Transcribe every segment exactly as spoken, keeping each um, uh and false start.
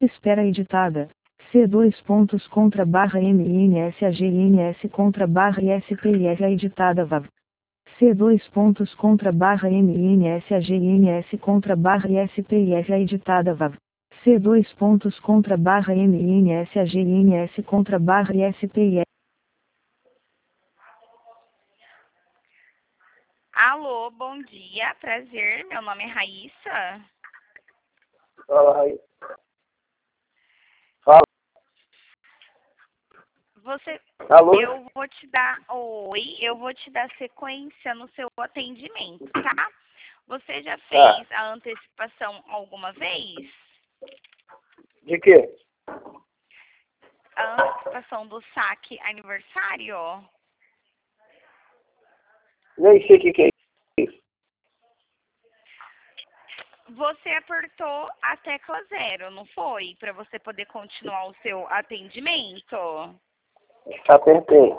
Espera editada. C dois pontos contra barra M N S A G N S contra barra I S P I R editada V A V. C dois pontos contra barra M N S A G N S contra barra I S P I R editada V A V. C dois pontos contra barra M N S A G N S contra barra I S P I R. Alô, bom dia, prazer, meu nome é Raíssa. Fala, Raíssa. Fala. Você, Alô? eu vou te dar, oi, eu vou te dar sequência no seu atendimento, tá? Você já fez Tá. a antecipação alguma vez? De quê? A antecipação do saque aniversário? Nem sei o que, que é isso. Você apertou a tecla zero, não foi? Para você poder continuar o seu atendimento? Apertei.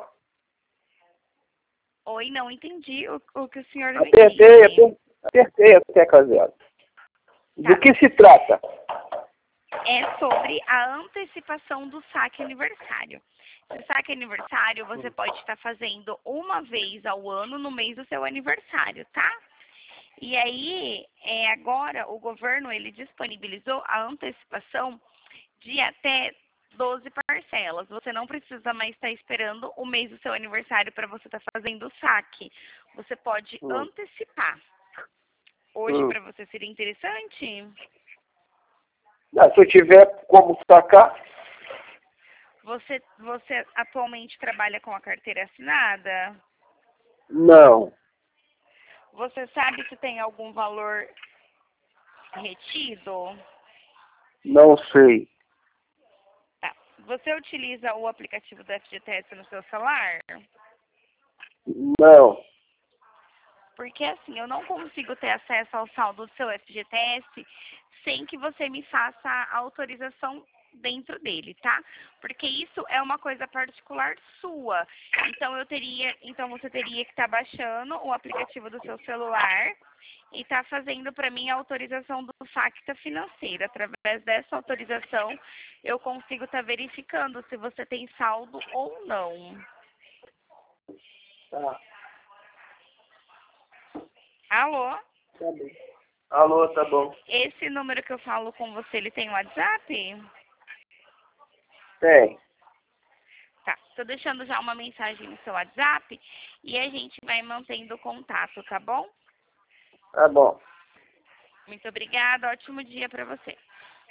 Oi, não entendi o, o que o senhor me Apertei, disse. apertei, apertei a tecla zero. Tá. Do que se trata? É sobre a antecipação do saque aniversário. Esse saque aniversário você pode estar fazendo uma vez ao ano no mês do seu aniversário, tá? E aí, é, agora o governo ele disponibilizou a antecipação de até doze parcelas. Você não precisa mais estar esperando o mês do seu aniversário para você estar fazendo o saque. Você pode Hum. antecipar. Hoje Hum. para você seria interessante? Ah, se eu tiver como sacar, Você, você atualmente trabalha com a carteira assinada? não. Você sabe se tem algum valor retido? Não sei. Tá. Você utiliza o aplicativo do F G T S no seu celular? Não. Porque assim, eu não consigo ter acesso ao saldo do seu F G T S sem que você me faça a autorização dentro dele, tá? Porque isso é uma coisa particular sua. Então eu teria, então você teria que estar baixando o aplicativo do seu celular e estar fazendo para mim a autorização do Facta Financeira. Através dessa autorização, eu consigo estar verificando se você tem saldo ou não. Tá. Alô? Tá bom. Alô, tá bom. Esse número que eu falo com você, ele tem WhatsApp? Tem. Tá, tô deixando já uma mensagem no seu WhatsApp e a gente vai mantendo contato, tá bom? Tá bom. Muito obrigada, ótimo dia para você.